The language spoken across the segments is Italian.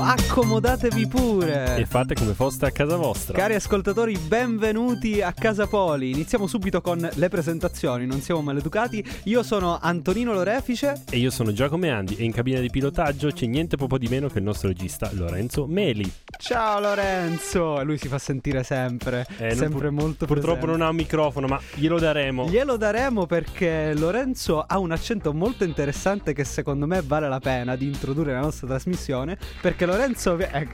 accomodatevi pure e fate come foste a casa vostra. Cari ascoltatori, benvenuti a Casa Poli. Iniziamo subito con le presentazioni, non siamo maleducati. Io sono Antonino Lorefice e io sono Giacomo Andi, e in cabina di pilotaggio c'è niente poco di meno che il nostro regista Lorenzo Meli. Ciao Lorenzo, lui si fa sentire sempre molto purtroppo presente. Non ha un microfono, ma glielo daremo perché Lorenzo ha un accento molto interessante che secondo me vale la pena di introdurre la nostra trasmissione, perché Lorenzo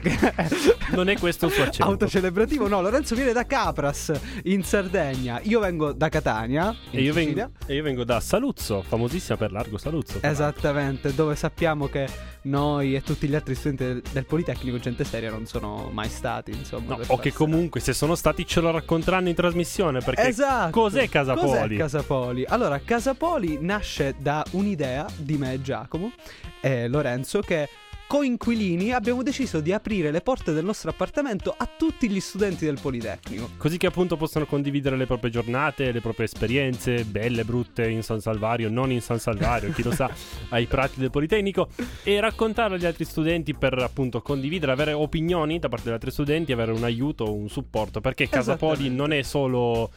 non è questo il suo accento autocelebrativo. No, Lorenzo viene da Capras in Sardegna, io vengo da Catania e io vengo da Saluzzo, famosissima per Largo Saluzzo. Esattamente, dove sappiamo che noi e tutti gli altri studenti del Politecnico gente seria non sono mai stati, insomma. No, o che comunque se sono stati ce lo racconteranno in trasmissione, perché esatto. Cos'è Casa Poli? Casa Poli? Allora, Casa Poli nasce da un'idea di me e Giacomo e Lorenzo, che coinquilini abbiamo deciso di aprire le porte del nostro appartamento a tutti gli studenti del Politecnico, così che appunto possono condividere le proprie giornate, le proprie esperienze, belle, brutte, in San Salvario, non in San Salvario, chi lo sa, ai prati del Politecnico, e raccontarlo agli altri studenti per appunto condividere, avere opinioni da parte degli altri studenti, avere un aiuto, un supporto, perché Casa Poli non è solo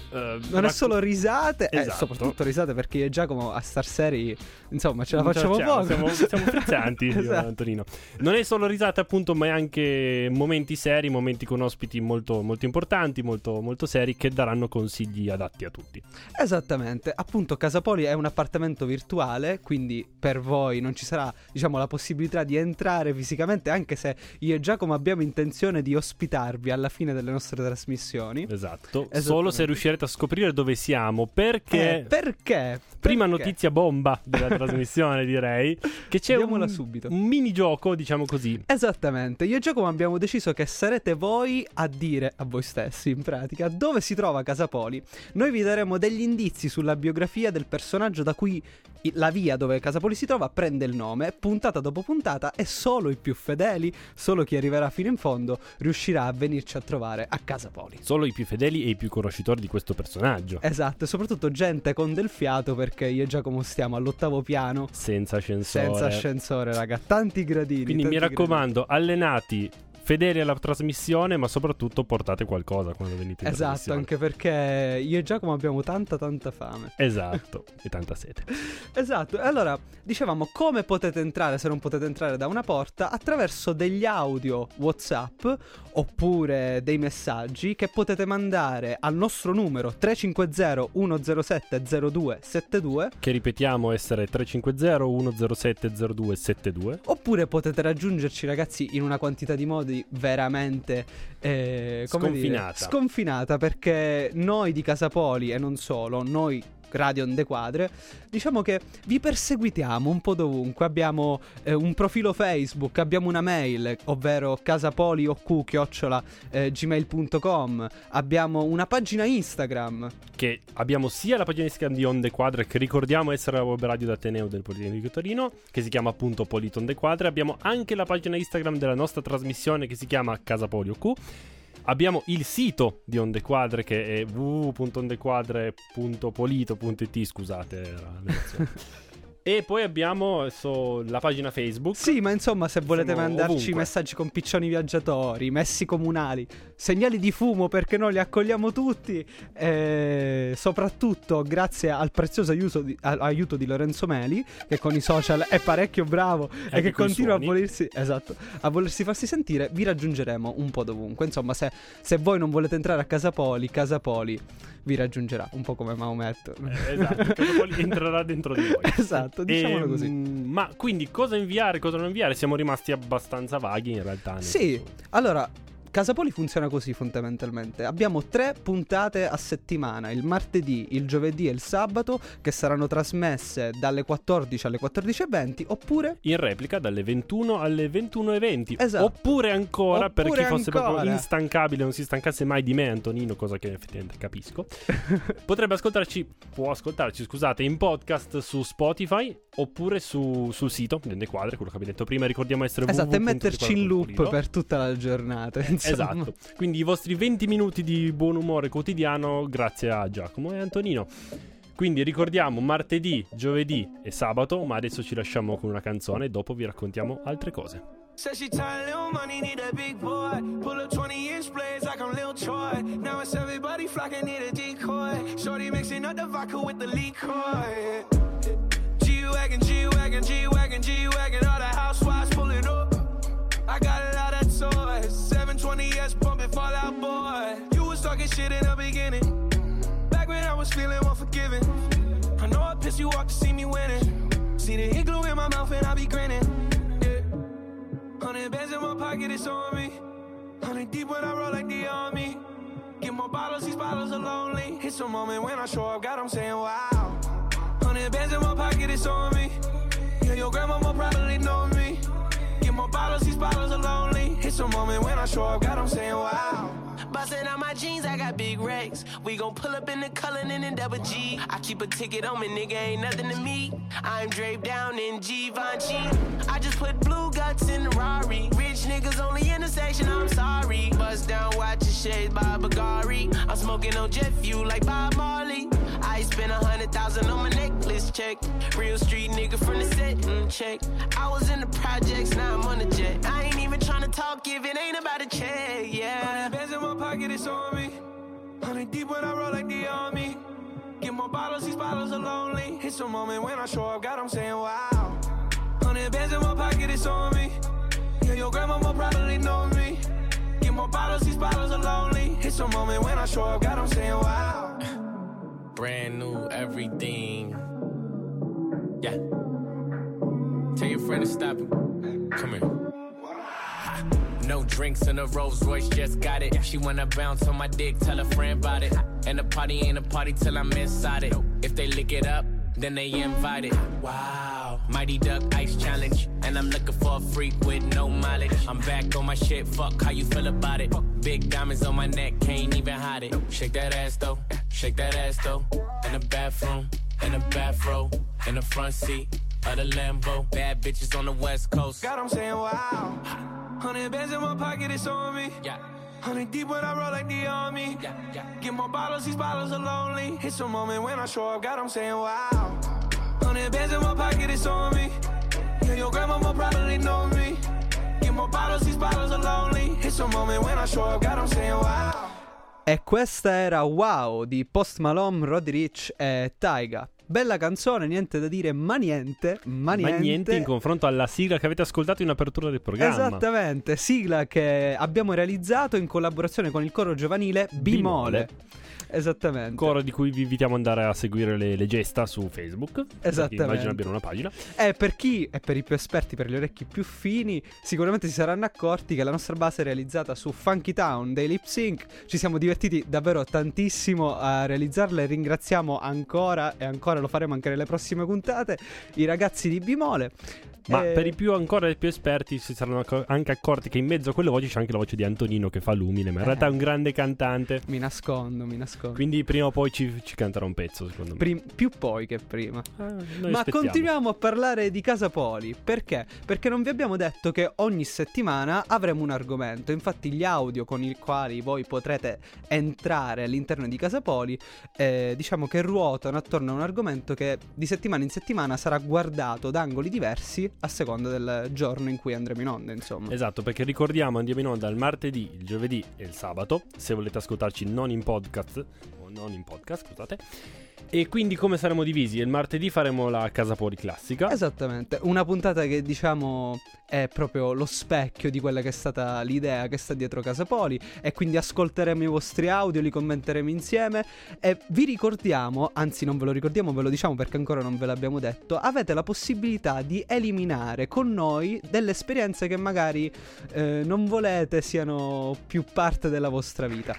è solo risate, esatto. Soprattutto risate, perché io e Giacomo a star seri insomma ce la facciamo poco. Siamo frizzanti. Esatto. Io e Antonino. Non è solo risate appunto, ma è anche momenti seri, momenti con ospiti molto, molto importanti, molto, molto seri, che daranno consigli adatti a tutti. Esattamente, appunto Casa Poli è un appartamento virtuale, quindi per voi non ci sarà, diciamo, la possibilità di entrare fisicamente, anche se io e Giacomo abbiamo intenzione di ospitarvi alla fine delle nostre trasmissioni. Esatto, solo se riuscirete a scoprire dove siamo, perché prima notizia bomba della trasmissione, direi che c'è un minigioco, diciamo così. Esattamente, io e Giacomo abbiamo deciso che sarete voi a dire a voi stessi, in pratica, dove si trova Casa Poli. Noi vi daremo degli indizi sulla biografia del personaggio da cui la via dove Casa Poli si trova prende il nome, puntata dopo puntata, e solo i più fedeli, solo chi arriverà fino in fondo riuscirà a venirci a trovare a Casa Poli. Solo i più fedeli e i più conoscitori di questo personaggio. Esatto, e soprattutto gente con del fiato, perché io e Giacomo stiamo all'8º piano senza ascensore, raga, tanti gradini. Quindi mi raccomando, allenati, fedeli alla trasmissione, ma soprattutto portate qualcosa quando venite in trasmissione. Esatto, anche perché io e Giacomo abbiamo tanta fame. Esatto, e tanta sete. Esatto, e allora dicevamo, come potete entrare se non potete entrare da una porta? Attraverso degli audio WhatsApp oppure dei messaggi che potete mandare al nostro numero 350 107 0272, che ripetiamo essere 350 107 0272. Oppure potete raggiungerci, ragazzi, in una quantità di modi veramente sconfinata, perché noi di Casa Poli, e non solo, noi Radio Onde Quadre, diciamo che vi perseguitiamo un po' dovunque. Abbiamo un profilo Facebook, abbiamo una mail, ovvero casapolioq@gmail.com, abbiamo una pagina Instagram, che abbiamo sia la pagina Instagram di Onde Quadre, che ricordiamo essere la web radio d'Ateneo del Politecnico di Torino, che si chiama appunto Polito Onde Quadre. Abbiamo anche la pagina Instagram della nostra trasmissione, che si chiama Casapolioq. Abbiamo il sito di Onde Quadre, che è www.ondequadre.polito.it, scusate e poi abbiamo la pagina Facebook. Sì, ma insomma, se volete mandarci ovunque messaggi con piccioni viaggiatori, messi comunali, segnali di fumo, perché noi li accogliamo tutti, soprattutto grazie al prezioso aiuto di Lorenzo Meli, che con i social è parecchio bravo e che continua a volersi farsi sentire. Vi raggiungeremo un po' dovunque. Insomma, se voi non volete entrare a Casa Poli vi raggiungerà, un po' come Maometto. Esatto, Casa Poli entrerà dentro di voi. Esatto, diciamolo così. Ma quindi cosa inviare, cosa non inviare? Siamo rimasti abbastanza vaghi in realtà. Sì, allora Casa Poli funziona così fondamentalmente. Abbiamo 3 puntate a settimana, il martedì, il giovedì e il sabato, che saranno trasmesse dalle 14 alle 14:20, oppure in replica dalle 21 alle 21:20. Esatto. Oppure ancora, per chi fosse proprio instancabile, non si stancasse mai di me, Antonino, cosa che effettivamente capisco, può ascoltarci, scusate, in podcast su Spotify, oppure sul sito di Onde Quadre, quello che abbiamo detto prima. Ricordiamo essere esatto, e metterci in loop per tutta la giornata, insomma. Esatto, quindi i vostri 20 minuti di buon umore quotidiano grazie a Giacomo e Antonino. Quindi ricordiamo martedì, giovedì e sabato, ma adesso ci lasciamo con una canzone e dopo vi raccontiamo altre cose. Said she tired, little money, need a big boy. Pull up 20-inch blades like I'm Lil Troy. Now it's everybody flocking, need a decoy. Shorty mixing up the vodka with the liquor. G-Wagon, G-Wagon, G-Wagon, G-Wagon. All the housewives pulling up. I got a lot of toys. 720S pumping Fall Out Boy. You was talking shit in the beginning. Back when I was feeling unforgiving. I know I pissed you off to see me winning. See the hit glue in my mouth and I be grinning. 100 bands in my pocket, it's on me. 100 deep when I roll like the army. Get more bottles, these bottles are lonely. It's a moment when I show up, God, I'm saying wow. 100 bands in my pocket, it's on me. Yeah, your grandma will probably know me. Get more bottles, these bottles are lonely. It's a moment when I show up, God, I'm saying wow. Bustin' out my jeans, I got big racks. We gon' pull up in the Cullinan and Double G. I keep a ticket on me, nigga, ain't nothing to me. I'm draped down in Givenchy. I just put blue guts in the Rari. Rich niggas only intersection, I'm sorry. Bust down, watch your shades by Bulgari. I'm smoking on jet fuel like Bob Marley. I spent 100,000 on my necklace check. Real street nigga from the set, check. I was in the projects, now I'm on the jet. I ain't even tryna talk if it ain't about a check, yeah. Bands in my pocket, it's on me. 100 deep when I roll like the army. Get more bottles, these bottles are lonely. It's a moment when I show up, God, I'm saying wow. 100 bands in my pocket, it's on me. Yeah, your grandma will probably know me. Get more bottles, these bottles are lonely. It's a moment when I show up, God, I'm saying wow. Brand new everything. Yeah. Tell your friend to stop it. Come here. No drinks in a Rolls Royce, just got it. She wanna bounce on my dick, tell a friend about it. And the party ain't a party till I'm inside it. If they lick it up, then they invited. Wow. Mighty Duck Ice Challenge. And I'm looking for a freak with no mileage. I'm back on my shit, fuck how you feel about it. Big diamonds on my neck, can't even hide it. Shake that ass though, shake that ass though. In the bathroom, in the bathrobe, in the front seat of the Lambo. Bad bitches on the West Coast. God, I'm saying wow. 100 bands in my pocket, it's on me. Yeah. 100 deep when I roll like the army. Yeah, yeah. Get more bottles, these bottles are lonely. It's a moment when I show up, God, I'm saying wow. 100 bands in my pocket, it's on me. Yeah, your grandma will probably know me. Get more bottles, these bottles are lonely. It's a moment when I show up, God, I'm saying wow. E questa era Wow di Post Malone, Roddy Ricch e Tyga. Bella canzone, niente da dire, ma niente in confronto alla sigla che avete ascoltato in apertura del programma. Esattamente, sigla che abbiamo realizzato in collaborazione con il coro giovanile Bimole. Esattamente. Coro di cui vi invitiamo ad andare a seguire le gesta su Facebook. Esattamente. Immagino abbiano una pagina. E per chi è per i più esperti, per gli orecchi più fini, sicuramente si saranno accorti che la nostra base è realizzata su Funky Town dei Lip Sync. Ci siamo divertiti davvero tantissimo a realizzarla e ringraziamo ancora e ancora, lo faremo anche nelle prossime puntate, i ragazzi di Bimole. Ma per i più esperti si saranno anche accorti che in mezzo a quelle voci c'è anche la voce di Antonino che fa l'umile, ma in realtà è un grande cantante. Mi nascondo. Quindi prima o poi ci canterà un pezzo, secondo me. Più poi che prima. Ma aspettiamo. continuiamo a parlare di Casa Poli. Perché? Perché non vi abbiamo detto che ogni settimana avremo un argomento. Infatti gli audio con i quali voi potrete entrare all'interno di Casa Poli diciamo che ruotano attorno a un argomento che di settimana in settimana sarà guardato da angoli diversi a seconda del giorno in cui andremo in onda, insomma. Esatto, perché ricordiamo, andiamo in onda il martedì, il giovedì e il sabato, se volete ascoltarci non in podcast, scusate. E quindi come saremo divisi? Il martedì faremo la Casa Poli classica. Esattamente, una puntata che diciamo è proprio lo specchio di quella che è stata l'idea che sta dietro Casa Poli, e quindi ascolteremo i vostri audio, li commenteremo insieme e vi ricordiamo, anzi non ve lo ricordiamo, ve lo diciamo perché ancora non ve l'abbiamo detto, avete la possibilità di eliminare con noi delle esperienze che magari non volete siano più parte della vostra vita.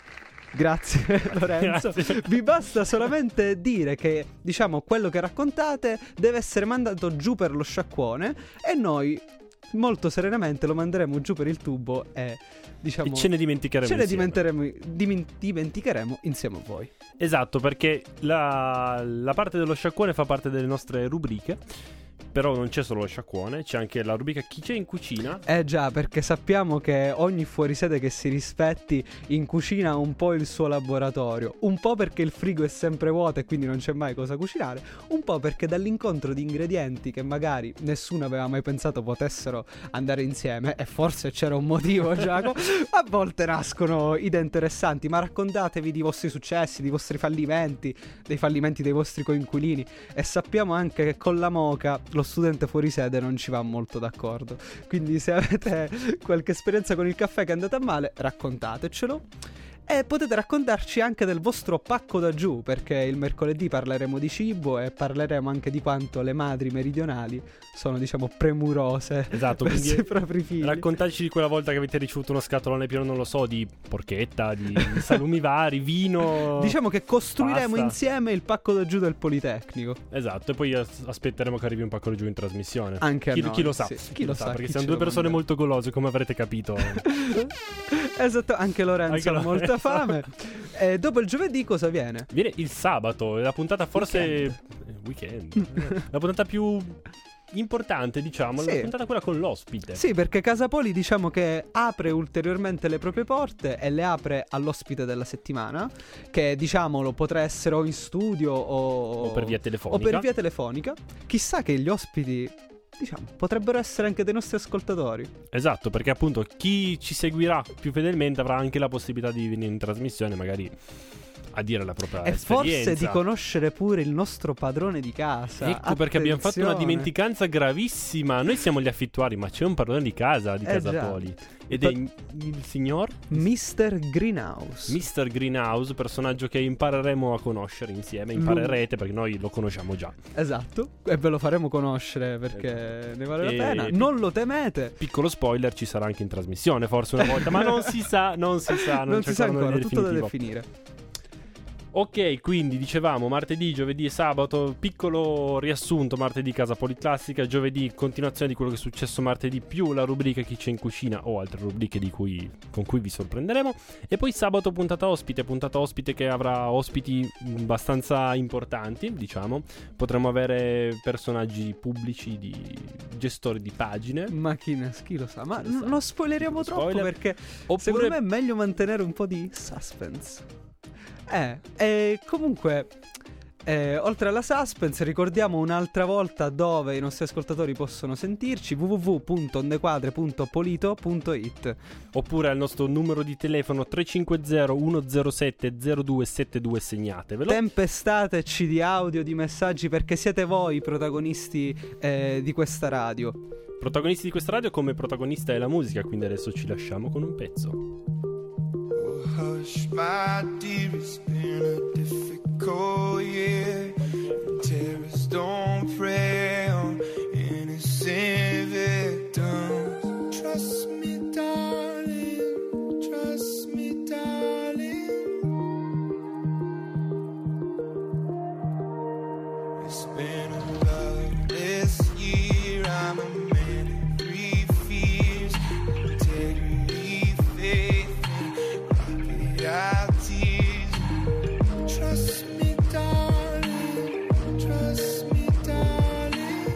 Grazie Lorenzo. Grazie. Vi basta solamente dire che, diciamo, quello che raccontate deve essere mandato giù per lo sciacquone e noi molto serenamente lo manderemo giù per il tubo e, diciamo, e ce ne dimenticheremo dimenticheremo insieme a voi. Esatto, perché la parte dello sciacquone fa parte delle nostre rubriche. Però non c'è solo lo sciacquone, c'è anche la rubrica Chi c'è in cucina. Già, perché sappiamo che ogni fuorisede che si rispetti in cucina ha un po' il suo laboratorio, un po' perché il frigo è sempre vuoto e quindi non c'è mai cosa cucinare, un po' perché dall'incontro di ingredienti che magari nessuno aveva mai pensato potessero andare insieme, e forse c'era un motivo, Giacomo, a volte nascono idee interessanti. Ma raccontatevi di vostri successi, di vostri fallimenti, dei fallimenti dei vostri coinquilini, e sappiamo anche che con la moka lo studente fuori sede non ci va molto d'accordo, quindi se avete qualche esperienza con il caffè che è andata male, raccontatecelo. E potete raccontarci anche del vostro pacco da giù, perché il mercoledì parleremo di cibo e parleremo anche di quanto le madri meridionali sono, diciamo, premurose, esatto, verso i propri figli. Raccontateci di quella volta che avete ricevuto uno scatolone pieno, non lo so, di porchetta, di salumi vari, vino. Diciamo che costruiremo pasta insieme il pacco da giù del Politecnico. Esatto, e poi aspetteremo che arrivi un pacco da giù in trasmissione. Anche a noi, chi lo sa, sì. Chi lo sa, perché chi siamo ce due lo persone manderà. molto golose, come avrete capito. Esatto, anche Lorenzo ha molta fame. E dopo il giovedì cosa viene? Viene il sabato, è la puntata forse weekend. La puntata più importante, diciamo, Sì. la puntata quella con l'ospite. Sì, perché Casa Poli, diciamo che apre ulteriormente le proprie porte e le apre all'ospite della settimana, che, diciamolo, potrà essere o in studio O per via telefonica. Chissà che gli ospiti, diciamo, potrebbero essere anche dei nostri ascoltatori. Esatto, perché appunto chi ci seguirà più fedelmente avrà anche la possibilità di venire in trasmissione, magari a dire la propria E esperienza. forse di conoscere pure il nostro padrone di casa. Ecco perché abbiamo fatto una Attenzione. dimenticanza gravissima. Noi siamo gli affittuari, ma c'è un padrone di casa di Casa già. Poli. Ed è il signor Mr. Greenhouse. Mr. Greenhouse, personaggio che impareremo a conoscere insieme. Imparerete perché noi lo conosciamo già. Esatto, e ve lo faremo conoscere perché ne vale la E- pena. Non lo temete. Piccolo spoiler, ci sarà anche in trasmissione forse una volta, ma non si sa, non si sa, Non c'è si sa ancora ancora, niente tutto da definitivo. definire. Ok, quindi dicevamo martedì, giovedì e sabato, piccolo riassunto martedì Casa Poli Classica, giovedì continuazione di quello che è successo martedì più la rubrica Chi c'è in cucina o altre rubriche con cui vi sorprenderemo, e poi sabato puntata ospite che avrà ospiti abbastanza importanti, diciamo, potremo avere personaggi pubblici, di gestori di pagine. Ma chi lo sa? Ma Chi lo sa? non spoileriamo troppo Spoiler. perché Oppure secondo me è meglio mantenere un po' di suspense. E comunque, oltre alla suspense, ricordiamo un'altra volta dove i nostri ascoltatori possono sentirci: www.ondequadre.polito.it. oppure al nostro numero di telefono 350 107 0272, segnatevelo. Tempestateci di audio, di messaggi, perché siete voi i protagonisti di questa radio. Protagonisti di questa radio, come protagonista è la musica, quindi adesso ci lasciamo con un pezzo. Hush, my dear, it's been a difficult year. And terrorists don't prey on innocent victims. Trust me, darling. Trust me, darling. It's been a loveless year. I'm a man of three fears: integrity, faith, our tears. Trust me, darling. Trust me, darling.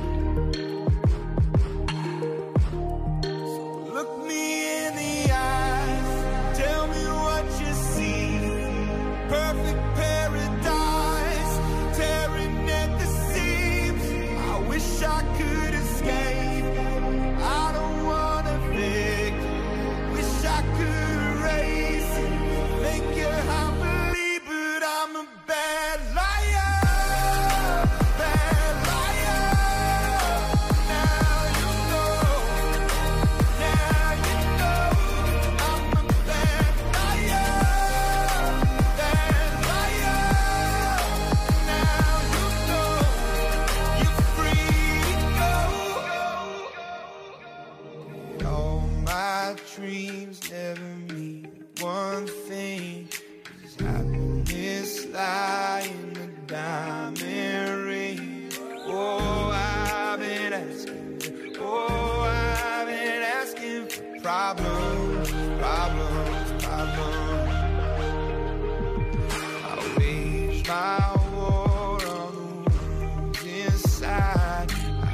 So look me in the eyes. Tell me what you see. Perfect paradise, tearing at the seams. I wish I could escape. I don't wanna beg. Wish I could erase it. Think you're happily, but I'm a bad liar. Bad liar. Now you know. Now you know. I'm a bad liar. Bad liar. Now you know. You're free to go. All my dreams never mean one thing. Is happiness lie in the diamond ring? Oh, I've been asking. Oh, I've been asking for problems, problems, problems. I wage my war on the wounds inside. I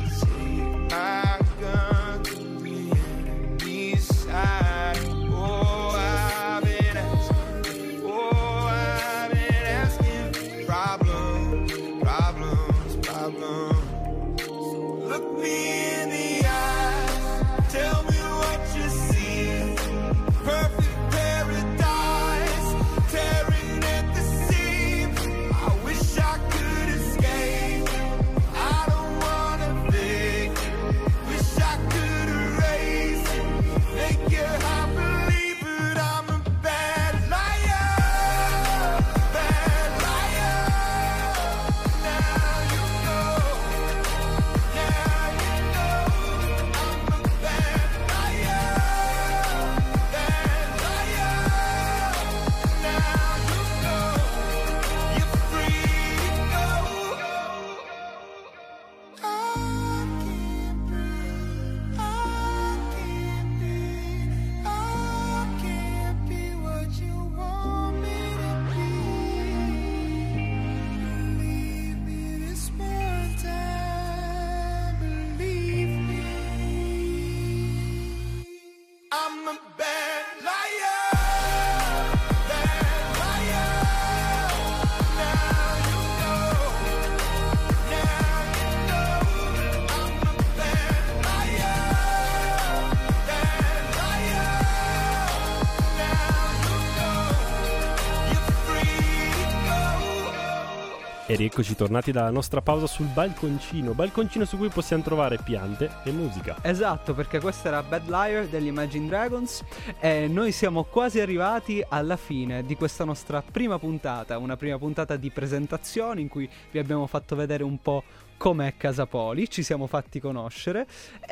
E rieccoci tornati dalla nostra pausa sul balconcino su cui possiamo trovare piante e musica. Esatto, perché questa era Bad Liar degli Imagine Dragons e noi siamo quasi arrivati alla fine di questa nostra prima puntata, una prima puntata di presentazione in cui vi abbiamo fatto vedere un po' com'è Casa Poli, ci siamo fatti conoscere.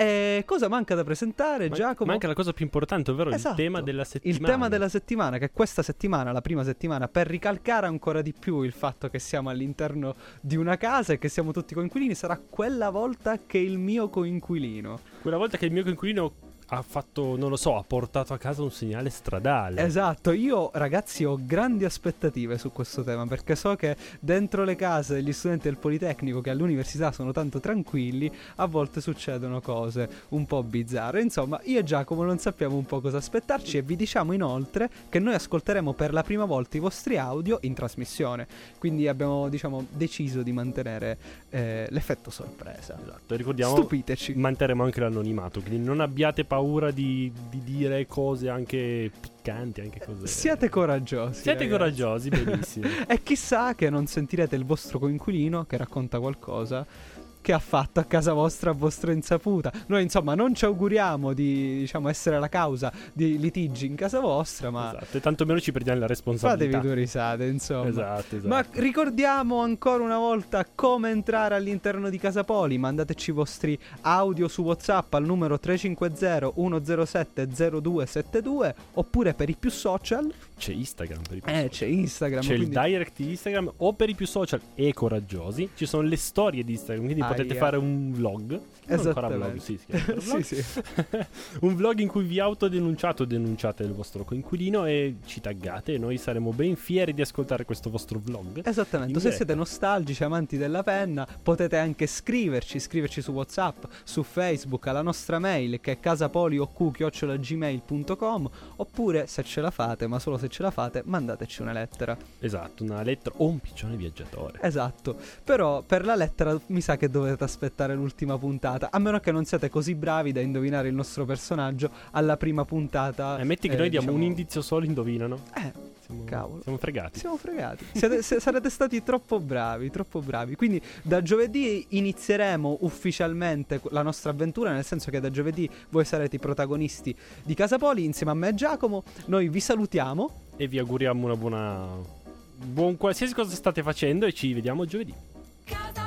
E cosa manca da presentare, Giacomo? Manca la cosa più importante, ovvero Esatto, il tema della settimana. Il tema della settimana, che questa settimana, la prima settimana, per ricalcare ancora di più il fatto che siamo all'interno di una casa e che siamo tutti coinquilini, sarà quella volta che il mio coinquilino. Quella volta che il mio coinquilino ha fatto, non lo so, ha portato a casa un segnale stradale. Esatto, io ragazzi ho grandi aspettative su questo tema, perché so che dentro le case degli studenti del Politecnico, che all'università sono tanto tranquilli, a volte succedono cose un po' bizzarre. Insomma, io e Giacomo non sappiamo un po' cosa aspettarci e vi diciamo inoltre che noi ascolteremo per la prima volta i vostri audio in trasmissione, quindi abbiamo deciso di mantenere l'effetto sorpresa. Esatto, e ricordiamo, stupiteci, manterremo anche l'anonimato, quindi non abbiate paura di dire cose anche piccanti, anche cose. Siate coraggiosi. Siete ragazzi. coraggiosi, benissimo. E chissà che non sentirete il vostro coinquilino che racconta qualcosa che ha fatto a casa vostra a vostra insaputa. Noi insomma non ci auguriamo di essere la causa di litigi in casa vostra, ma esatto, e tanto meno ci prendiamo la responsabilità. fatevi due risate, insomma. Esatto. Ma ricordiamo ancora una volta come entrare all'interno di Casa Poli. Mandateci i vostri audio su WhatsApp al numero 350 107 0272, oppure per i più social c'è Instagram per i più c'è Instagram, c'è quindi il direct di Instagram, o per i più social e coraggiosi ci sono le storie di Instagram, quindi potete fare un vlog. Esattamente. Vlog, sì, si chiama vlog. sì. Un vlog in cui vi autodenunciate o denunciate il vostro coinquilino e ci taggate, e noi saremo ben fieri di ascoltare questo vostro vlog. Esattamente, in se diretta. siete nostalgici, amanti della penna, potete anche scriverci su WhatsApp, su Facebook, alla nostra mail che è casapolioq@gmail.com, oppure se ce la fate, ma solo se ce la fate, mandateci una lettera. Esatto, una lettera o un piccione viaggiatore. Esatto, però per la lettera mi sa che dovete aspettare l'ultima puntata, a meno che non siate così bravi da indovinare il nostro personaggio alla prima puntata. Metti che noi diamo un indizio solo, indovinano. Cavolo. Siamo fregati. Sarete stati troppo bravi. Quindi da giovedì inizieremo ufficialmente la nostra avventura, nel senso che da giovedì voi sarete i protagonisti di Casa Poli insieme a me e Giacomo. Noi vi salutiamo E vi auguriamo una buon qualsiasi cosa state facendo, e ci vediamo giovedì.